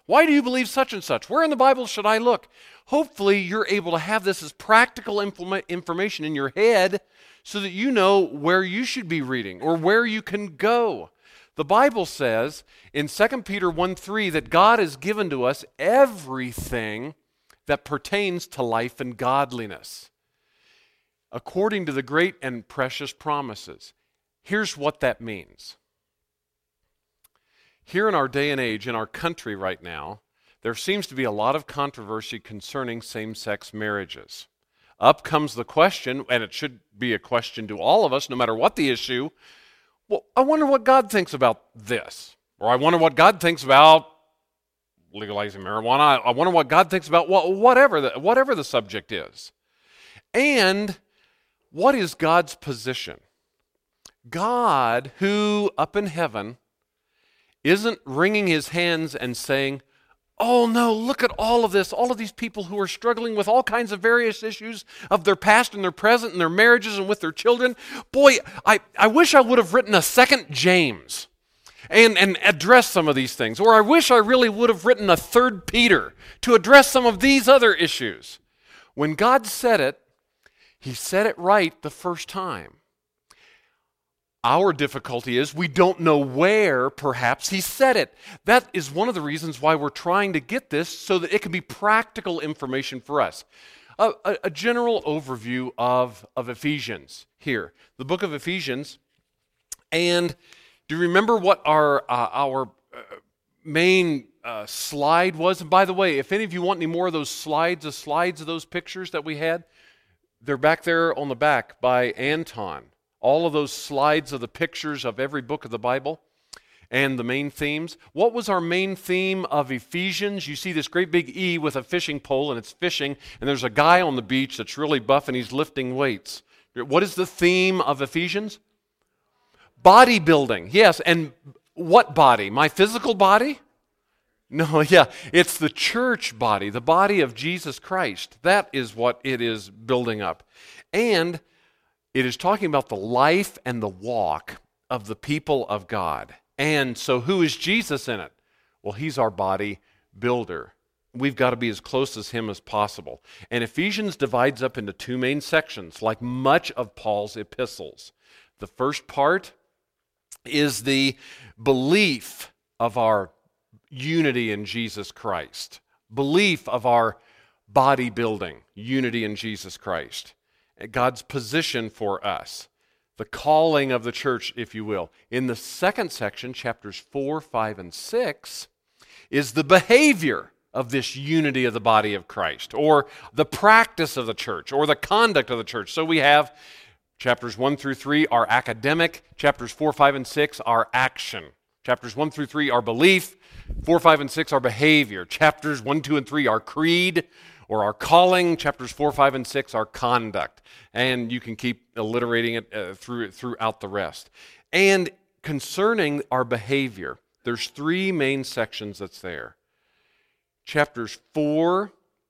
Why do you believe such and such? Where in the Bible should I look? Hopefully you're able to have this as practical information in your head so that you know where you should be reading or where you can go. The Bible says in 2 Peter 1:3 that God has given to us everything that pertains to life and godliness, according to the great and precious promises. Here's what that means. Here in our day and age, in our country right now, there seems to be a lot of controversy concerning same-sex marriages. Up comes the question, and it should be a question to all of us, no matter what the issue. Well, I wonder what God thinks about this. Or I wonder what God thinks about legalizing marijuana. I wonder what God thinks about whatever the subject is. And what is God's position? God, who up in heaven isn't wringing his hands and saying, oh no, look at all of this, all of these people who are struggling with all kinds of various issues of their past and their present and their marriages and with their children. Boy, I wish I would have written a second James and addressed some of these things. Or I wish I really would have written a third Peter to address some of these other issues. When God said it, he said it right the first time. Our difficulty is we don't know where, perhaps, he said it. That is one of the reasons why we're trying to get this so that it can be practical information for us. A general overview of Ephesians here. The book of Ephesians. And do you remember what our main slide was? And by the way, if any of you want any more of those slides of those pictures that we had, they're back there on the back by Anton. All of those slides of the pictures of every book of the Bible and the main themes. What was our main theme of Ephesians? You see this great big E with a fishing pole, and it's fishing, and there's a guy on the beach that's really buff, and he's lifting weights. What is the theme of Ephesians? Bodybuilding. Yes, and what body? My physical body? No, yeah, it's the church body, the body of Jesus Christ. That is what it is building up. And it is talking about the life and the walk of the people of God. And so who is Jesus in it? Well, he's our body builder. We've got to be as close as him as possible. And Ephesians divides up into two main sections, like much of Paul's epistles. The first part is the belief of our unity in Jesus Christ. Belief of our body building, unity in Jesus Christ. God's position for us, the calling of the church, if you will. In the second section, chapters 4, 5, and 6, is the behavior of this unity of the body of Christ, or the practice of the church, or the conduct of the church. So we have chapters 1 through 3 are academic, chapters 4, 5, and 6 are action. Chapters 1 through 3 are belief, 4, 5, and 6 are behavior. Chapters 1, 2, and 3 are creed, or our calling. Chapters 4, 5, and 6 are conduct. And you can keep alliterating it throughout the rest. And concerning our behavior, there's three main sections that's there. Chapter 4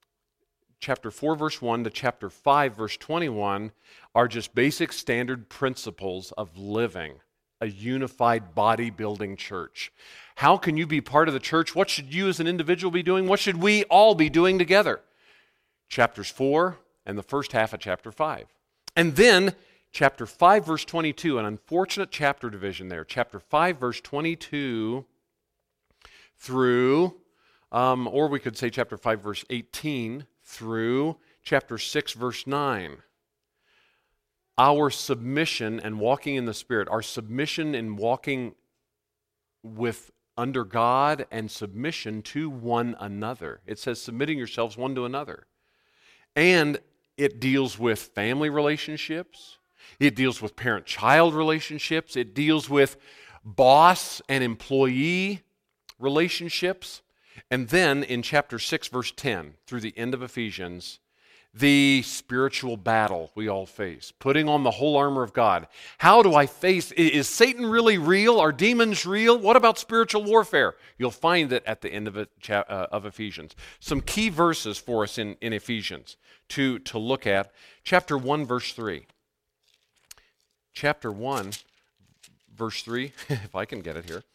verse 1 to chapter 5 verse 21 are just basic standard principles of living a unified body-building church. How can you be part of the church? What should you as an individual be doing? What should we all be doing together? Chapters 4 and the first half of chapter 5. And then chapter 5 verse 22, an unfortunate chapter division there. Chapter 5 verse 22 through, or we could say chapter 5 verse 18 through chapter 6 verse 9. Our submission and walking in the Spirit, our submission and walking with under God and submission to one another. It says submitting yourselves one to another. And it deals with family relationships. It deals with parent-child relationships. It deals with boss and employee relationships. And then in chapter 6, verse 10, through the end of Ephesians, the spiritual battle we all face, putting on the whole armor of God. How do I face? Is Satan really real? Are demons real? What about spiritual warfare? You'll find that at the end of Ephesians. Some key verses for us in Ephesians to look at. Chapter 1, verse 3. Chapter 1, verse 3, if I can get it here.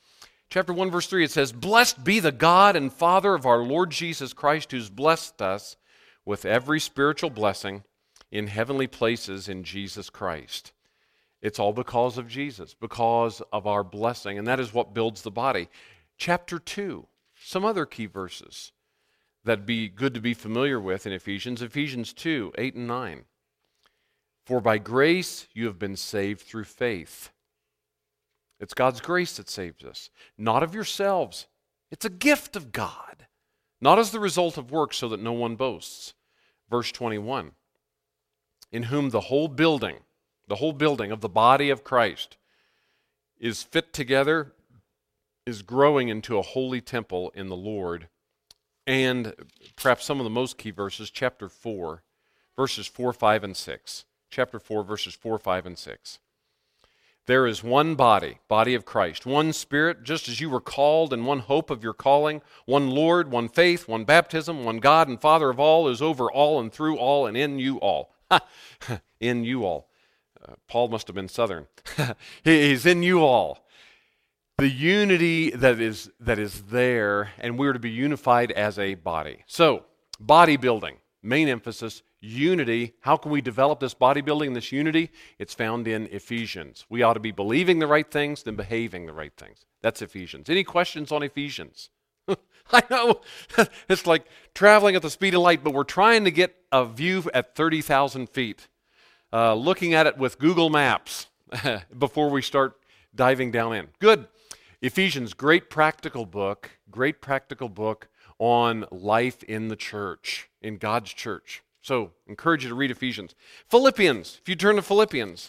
Chapter 1, verse 3, it says, "Blessed be the God and Father of our Lord Jesus Christ, who's blessed us with every spiritual blessing in heavenly places in Jesus Christ." It's all because of Jesus, because of our blessing, and that is what builds the body. Chapter 2, some other key verses that'd be good to be familiar with in Ephesians. Ephesians 2, 8 and 9. "For by grace you have been saved through faith." It's God's grace that saves us, not of yourselves. It's a gift of God, not as the result of works, so that no one boasts. Verse 21, "In whom the whole building of the body of Christ is fit together, is growing into a holy temple in the Lord." And perhaps some of the most key verses, chapter 4, verses 4, 5, and 6. Chapter 4, verses 4, 5, and 6. "There is one body of Christ, one Spirit, just as you were called in one hope of your calling, one Lord, one faith, one baptism, one God and Father of all, is over all and through all and in you all." In you all. Paul must have been Southern. He's in you all. The unity that is there, and we're to be unified as a body. So, bodybuilding, main emphasis, unity. How can we develop this bodybuilding, this unity? It's found in Ephesians. We ought to be believing the right things, then behaving the right things. That's Ephesians. Any questions on Ephesians? I know, it's like traveling at the speed of light, but we're trying to get a view at 30,000 feet. Looking at it with Google Maps before we start diving down in. Good. Ephesians, great practical book on life in the church, in God's church. So, encourage you to read Ephesians. Philippians, if you turn to Philippians.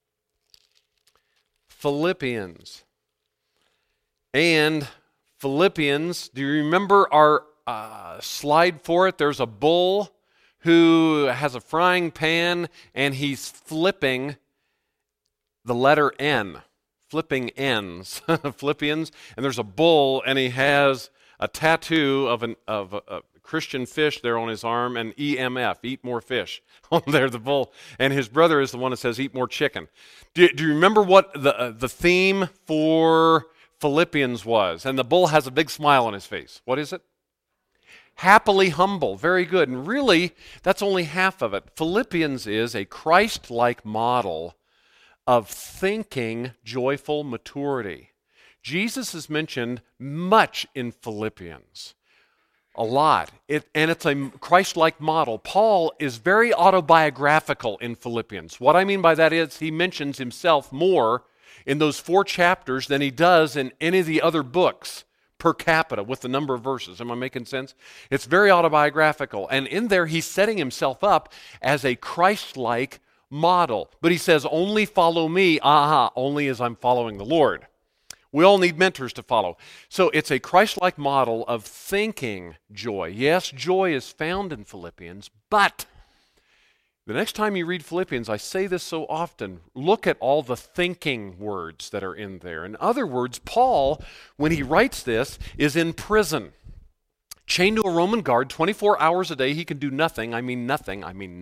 And Philippians, do you remember our slide for it? There's a bull who has a frying pan, and he's flipping the letter N, flipping N's, Philippians, and there's a bull, and he has a tattoo of a Christian fish there on his arm, and EMF, eat more fish, on there, the bull, and his brother is the one that says eat more chicken. Do you remember what the theme for Philippians was? And the bull has a big smile on his face. What is it? Happily humble. Very good. And really, that's only half of it. Philippians is a Christ-like model of thinking joyful maturity. Jesus is mentioned much in Philippians. A lot. And it's a Christ-like model. Paul is very autobiographical in Philippians. What I mean by that is he mentions himself more in those 4 chapters than he does in any of the other books per capita with the number of verses. Am I making sense? It's very autobiographical. And in there, he's setting himself up as a Christ-like model. But he says, only follow me, only as I'm following the Lord. We all need mentors to follow. So it's a Christ-like model of thinking joy. Yes, joy is found in Philippians, but the next time you read Philippians, I say this so often, look at all the thinking words that are in there. In other words, Paul, when he writes this, is in prison, chained to a Roman guard 24 hours a day. He can do nothing, nothing,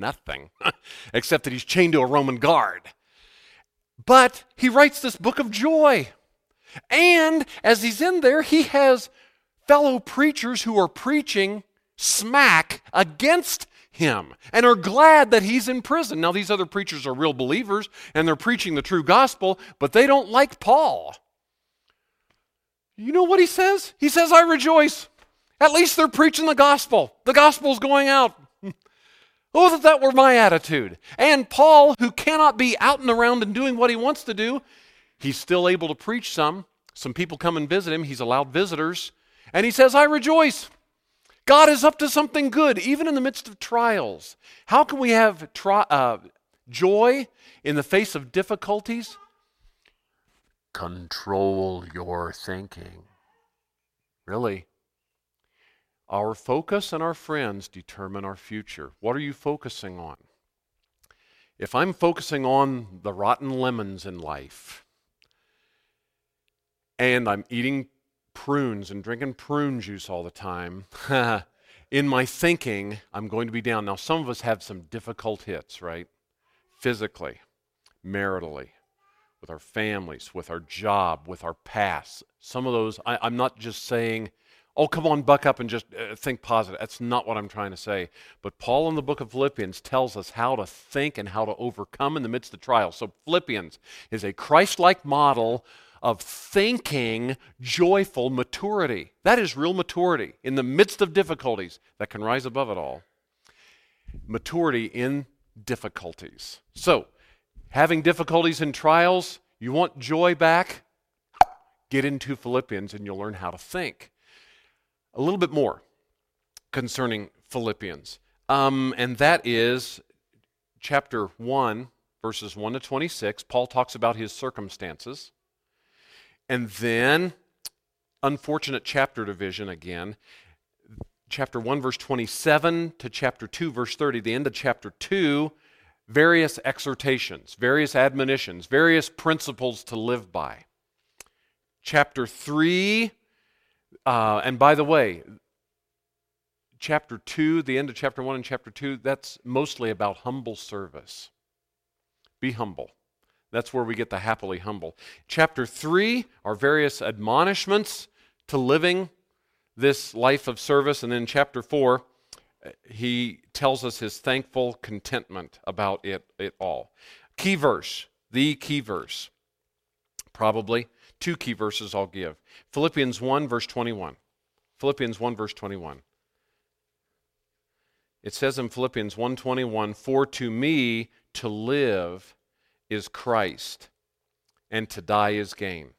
except that he's chained to a Roman guard. But he writes this book of joy. And as he's in there, he has fellow preachers who are preaching smack against him and are glad that he's in prison. Now, these other preachers are real believers and they're preaching the true gospel, but they don't like Paul. You know what he says? He says, I rejoice. At least they're preaching the gospel. The gospel's going out. Oh, that that were my attitude. And Paul, who cannot be out and around and doing what he wants to do, he's still able to preach some. Some people come and visit him. He's allowed visitors. And he says, I rejoice. God is up to something good, even in the midst of trials. How can we have joy in the face of difficulties? Control your thinking. Really? Our focus and our friends determine our future. What are you focusing on? If I'm focusing on the rotten lemons in life, and I'm eating prunes and drinking prune juice all the time, in my thinking, I'm going to be down. Now, some of us have some difficult hits, right? Physically, maritally, with our families, with our job, with our past. Some of those, I'm not just saying, oh, come on, buck up and just think positive. That's not what I'm trying to say. But Paul in the book of Philippians tells us how to think and how to overcome in the midst of trials. So Philippians is a Christ-like model of thinking joyful maturity. That is real maturity in the midst of difficulties that can rise above it all. Maturity in difficulties. So, having difficulties and trials, you want joy back? Get into Philippians and you'll learn how to think. A little bit more concerning Philippians. And that is chapter 1, verses 1 to 26. Paul talks about his circumstances. And then, unfortunate chapter division again. Chapter 1, verse 27 to chapter 2, verse 30. The end of chapter 2, various exhortations, various admonitions, various principles to live by. Chapter 3, and by the way, chapter 2, the end of chapter 1 and chapter 2, that's mostly about humble service. Be humble. That's where we get the happily humble. Chapter 3 are various admonishments to living this life of service. And then chapter 4, he tells us his thankful contentment about it all. Key verse, the key verse. Probably two key verses I'll give. Philippians 1, verse 21. Philippians 1, verse 21. It says in Philippians 1:21, "For to me to live is Christ, and to die is gain."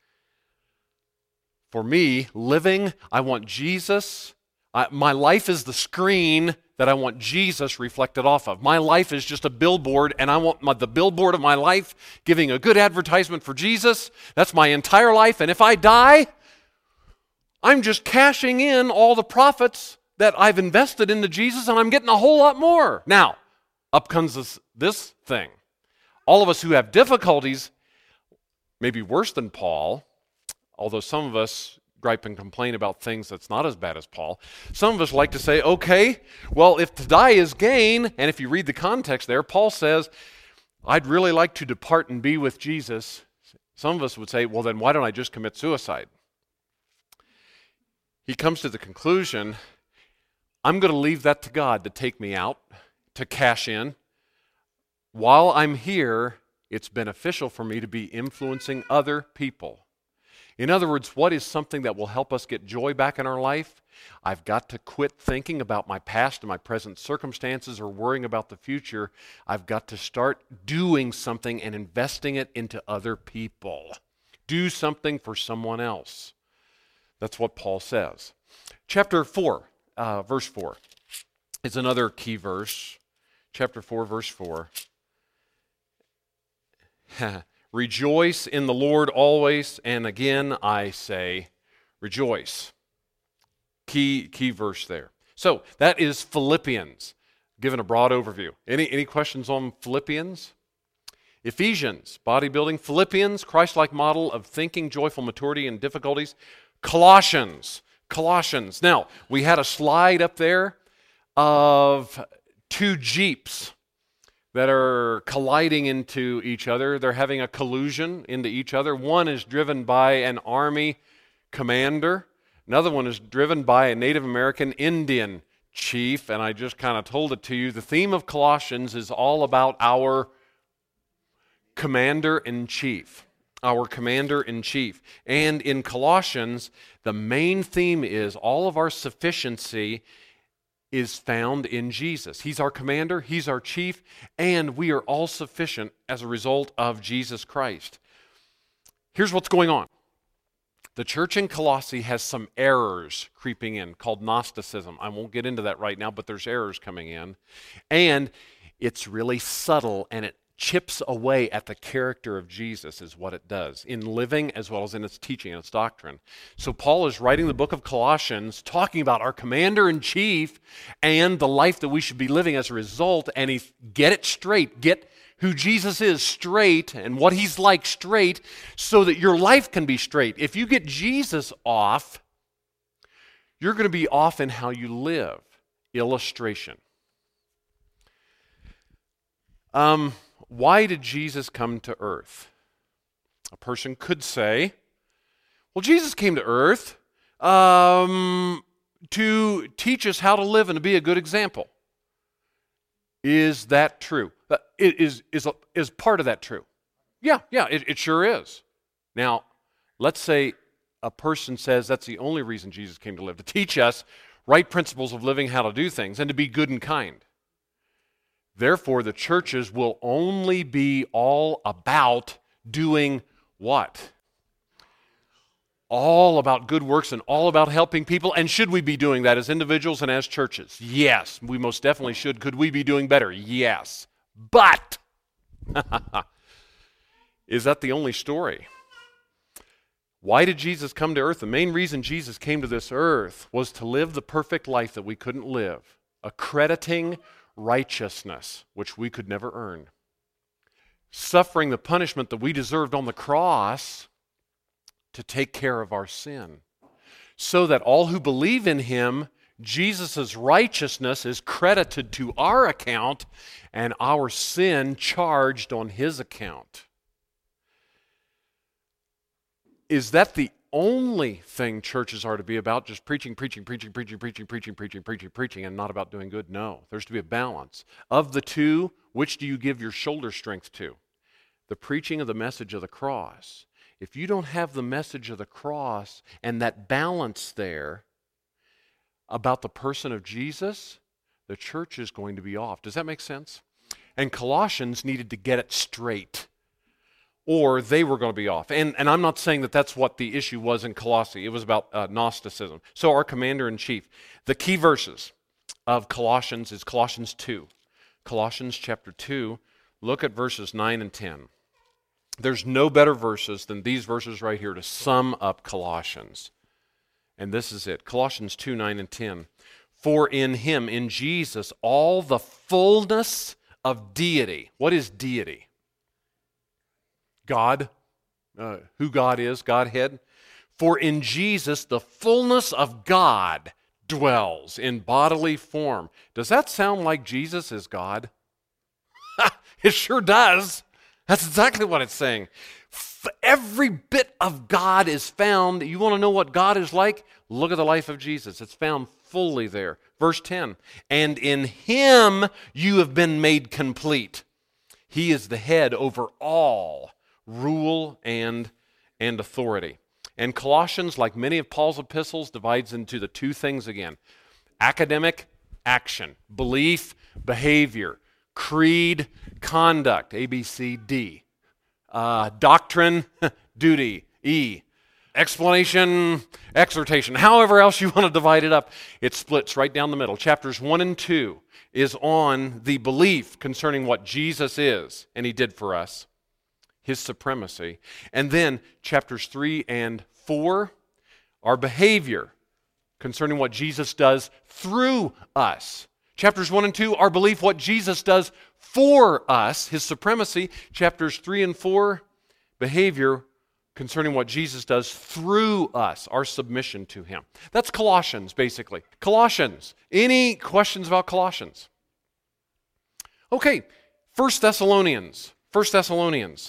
For me, living, I want Jesus. My life is the screen that I want Jesus reflected off of. My life is just a billboard, and I want the billboard of my life giving a good advertisement for Jesus. That's my entire life, and if I die, I'm just cashing in all the profits that I've invested into Jesus, and I'm getting a whole lot more. Now, up comes this thing. All of us who have difficulties, maybe worse than Paul, although some of us gripe and complain about things that's not as bad as Paul, some of us like to say, okay, well, if to die is gain, and if you read the context there, Paul says, I'd really like to depart and be with Jesus. Some of us would say, well, then why don't I just commit suicide? He comes to the conclusion, I'm going to leave that to God to take me out, to cash in. While I'm here, it's beneficial for me to be influencing other people. In other words, what is something that will help us get joy back in our life? I've got to quit thinking about my past and my present circumstances or worrying about the future. I've got to start doing something and investing it into other people. Do something for someone else. That's what Paul says. Chapter 4, verse 4 is another key verse. Chapter 4, verse 4. Rejoice in the Lord always, and again I say, rejoice. Key verse there. So that is Philippians, given a broad overview. Any questions on Philippians? Ephesians, bodybuilding. Philippians, Christ-like model of thinking, joyful maturity in difficulties. Colossians. Now, we had a slide up there of two Jeeps that are colliding into each other. They're having a collusion into each other. One is driven by an army commander. Another one is driven by a Native American Indian chief. And I just kind of told it to you. The theme of Colossians is all about our commander-in-chief. Our commander-in-chief. And in Colossians, the main theme is all of our sufficiency is found in Jesus. He's our commander, He's our chief, and we are all sufficient as a result of Jesus Christ. Here's what's going on. The church in Colossae has some errors creeping in called Gnosticism. I won't get into that right now, but there's errors coming in. And it's really subtle, and it chips away at the character of Jesus is what it does in living as well as in its teaching and its doctrine. So Paul is writing the book of Colossians talking about our commander-in-chief and the life that we should be living as a result, and he get it straight, get who Jesus is straight and what he's like straight so that your life can be straight. If you get Jesus off, you're going to be off in how you live. Illustration. Why did Jesus come to earth? A person could say, well, Jesus came to earth to teach us how to live and to be a good example. Is that true? Is part of that true? Yeah, it sure is. Now, let's say a person says that's the only reason Jesus came to live, to teach us right principles of living, how to do things, and to be good and kind. Therefore, the churches will only be all about doing what? All about good works and all about helping people. And should we be doing that as individuals and as churches? Yes, we most definitely should. Could we be doing better? Yes. But is that the only story? Why did Jesus come to earth? The main reason Jesus came to this earth was to live the perfect life that we couldn't live, accrediting righteousness, which we could never earn, suffering the punishment that we deserved on the cross to take care of our sin, so that all who believe in him, Jesus' righteousness is credited to our account and our sin charged on his account. Is that the only thing churches are to be about? Just preaching, and not about doing good? No, there's to be a balance. Of the two, which do you give your shoulder strength to? The preaching of the message of the cross. If you don't have the message of the cross and that balance there about the person of Jesus, the church is going to be off. Does that make sense? And Colossians needed to get it straight, or they were going to be off. And I'm not saying that that's what the issue was in Colossae. It was about Gnosticism. So our commander-in-chief, the key verses of Colossians is Colossians 2. Colossians chapter 2, look at verses 9 and 10. There's no better verses than these verses right here to sum up Colossians. And this is it. Colossians 2, 9 and 10. For in him, in Jesus, all the fullness of deity. What is deity? God. Who God is, Godhead. For in Jesus, the fullness of God dwells in bodily form. Does that sound like Jesus is God? It sure does. That's exactly what it's saying. Every bit of God is found. You want to know what God is like? Look at the life of Jesus. It's found fully there. Verse 10, and in him you have been made complete. He is the head over all rule and authority. And Colossians, like many of Paul's epistles, divides into the two things again. Academic, action. Belief, behavior. Creed, conduct, A, B, C, D. Doctrine, duty, E. Explanation, exhortation. However else you want to divide it up, it splits right down the middle. Chapters 1 and 2 is on the belief concerning what Jesus is, and he did for us, his supremacy. And then chapters 3 and 4 are behavior concerning what Jesus does through us. Chapters 1 and 2 are belief what Jesus does for us, his supremacy. Chapters 3 and 4, behavior concerning what Jesus does through us, our submission to him. That's Colossians, basically. Colossians. Any questions about Colossians? Okay, 1 Thessalonians. 1 Thessalonians.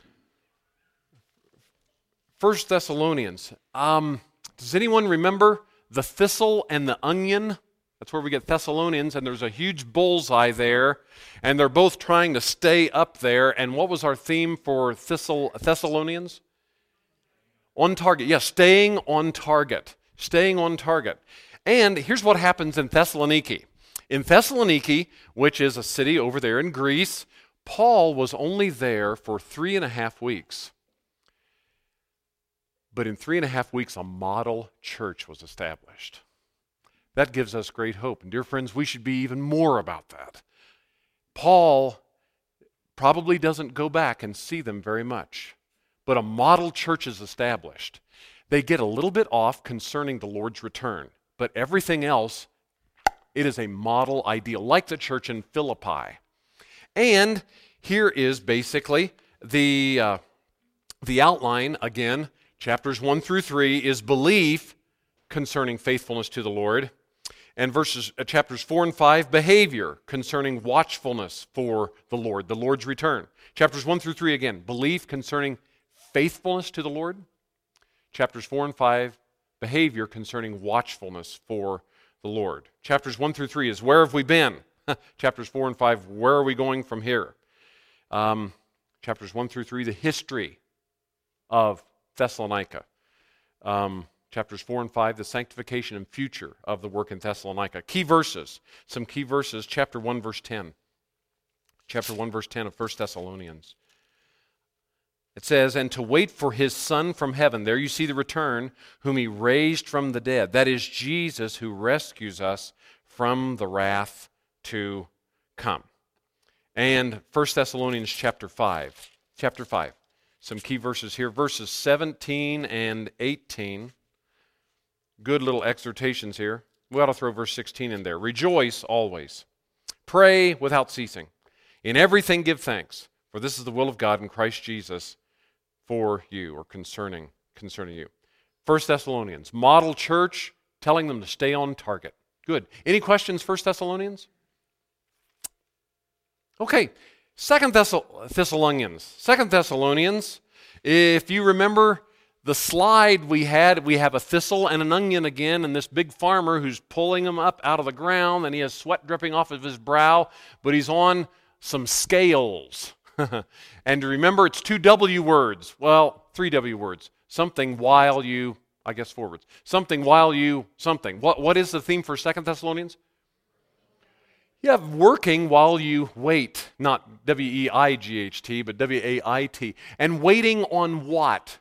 1 Thessalonians. Does anyone remember the thistle and the onion? That's where we get Thessalonians, and there's a huge bullseye there, and they're both trying to stay up there. And what was our theme for Thessalonians? On target. Yes, staying on target. Staying on target. And here's what happens in Thessaloniki. In Thessaloniki, which is a city over there in Greece, Paul was only there for 3.5 weeks. But in 3.5 weeks, a model church was established. That gives us great hope. And dear friends, we should be even more about that. Paul probably doesn't go back and see them very much, but a model church is established. They get a little bit off concerning the Lord's return, but everything else, it is a model ideal, like the church in Philippi. And here is basically the outline again. Chapters 1 through 3 is belief concerning faithfulness to the Lord. And chapters 4 and 5, behavior concerning watchfulness for the Lord's return. Chapters 1 through 3 again, belief concerning faithfulness to the Lord. Chapters 4 and 5, behavior concerning watchfulness for the Lord. Chapters 1 through 3 is where have we been? Chapters 4 and 5, where are we going from here? Chapters 1 through 3, the history of Thessalonica. Chapters 4 and 5, the sanctification and future of the work in Thessalonica. Key verses, some key verses, chapter 1, verse 10. Chapter 1, verse 10 of 1 Thessalonians. It says, and to wait for his Son from heaven. There you see the return, whom he raised from the dead. That is Jesus who rescues us from the wrath to come. And 1 Thessalonians chapter 5. Chapter 5. Some key verses here. Verses 17 and 18. Good little exhortations here. We ought to throw verse 16 in there. Rejoice always. Pray without ceasing. In everything give thanks, for this is the will of God in Christ Jesus for you, or concerning you. 1 Thessalonians, model church, telling them to stay on target. Good. Any questions, 1 Thessalonians? Okay, 2 Thessalonians. 2 Thessalonians, if you remember the slide we have a thistle and an onion again, and this big farmer who's pulling them up out of the ground, and he has sweat dripping off of his brow, but he's on some scales. And remember, it's 2 W words. Well, 3 W words. Something while you, I guess 4 words. Something while you, something. What is the theme for 2 Thessalonians? You have working while you wait. Not W-E-I-G-H-T, but W-A-I-T. And waiting on what?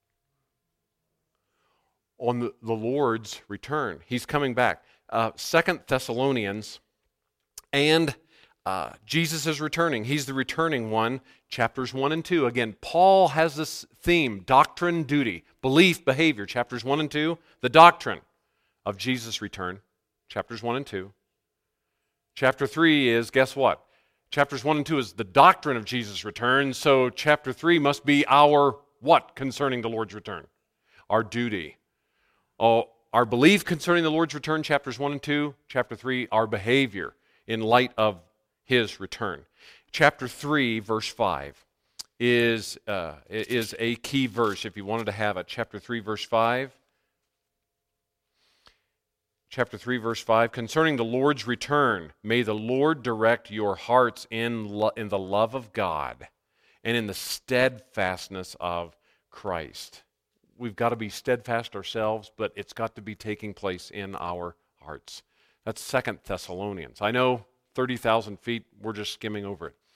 On the Lord's return. He's coming back. 2 Thessalonians, and Jesus is returning. He's the returning one. Chapters 1 and 2. Again, Paul has this theme, doctrine, duty, belief, behavior. Chapters 1 and 2, the doctrine of Jesus' return. Chapters 1 and 2. Chapter 3 is, guess what? Chapters 1 and 2 is the doctrine of Jesus' return. So chapter 3 must be our what concerning the Lord's return? Our duty. Our belief concerning the Lord's return, chapters 1 and 2. Chapter 3, our behavior in light of his return. Chapter 3, verse 5 is a key verse if you wanted to have it. Chapter 3, verse 5. Chapter 3, verse 5. Concerning the Lord's return, may the Lord direct your hearts in the love of God and in the steadfastness of Christ. We've got to be steadfast ourselves, but it's got to be taking place in our hearts. That's 2 Thessalonians. I know 30,000 feet, we're just skimming over it.